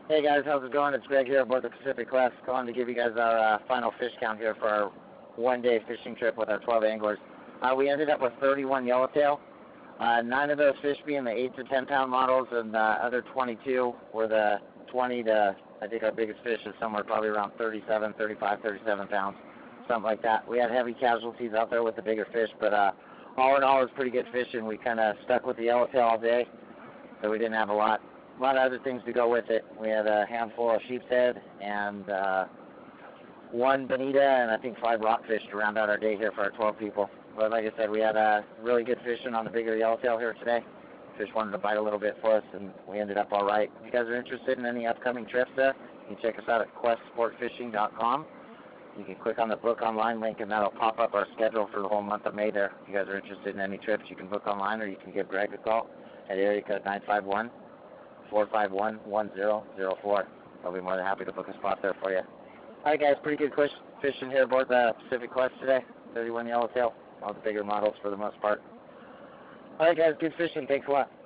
Hey guys, how's it going? It's Greg here aboard the Pacific Quest, calling to give you guys our final fish count here for our one-day fishing trip with our 12 anglers. We ended up with 31 yellowtail. 9 of those fish being the 8 to 10 pound models, and the other 22 were the 20 to, I think our biggest fish is somewhere probably around 37, 35, 37 pounds, something like that. We had heavy casualties out there with the bigger fish, but all in all, it was pretty good fishing. We kind of stuck with the yellowtail all day, so we didn't have a lot of other things to go with it. We had a handful of sheep's head and 1 bonita and I think 5 rockfish to round out our day here for our 12 people. But like I said, we had really good fishing on the bigger yellowtail here today. Fish wanted to bite a little bit for us, and we ended up all right. If you guys are interested in any upcoming trips there, you can check us out at questsportfishing.com. You can click on the book online link, and that'll pop up our schedule for the whole month of May there. If you guys are interested in any trips, you can book online, or you can give Greg a call at area code 951-451-1004. I'll be more than happy to book a spot there for you. All right, guys, pretty good fishing here aboard the Pacific Quest today. 31 yellowtail, all the bigger models for the most part. All right, guys, good fishing. Thanks a lot.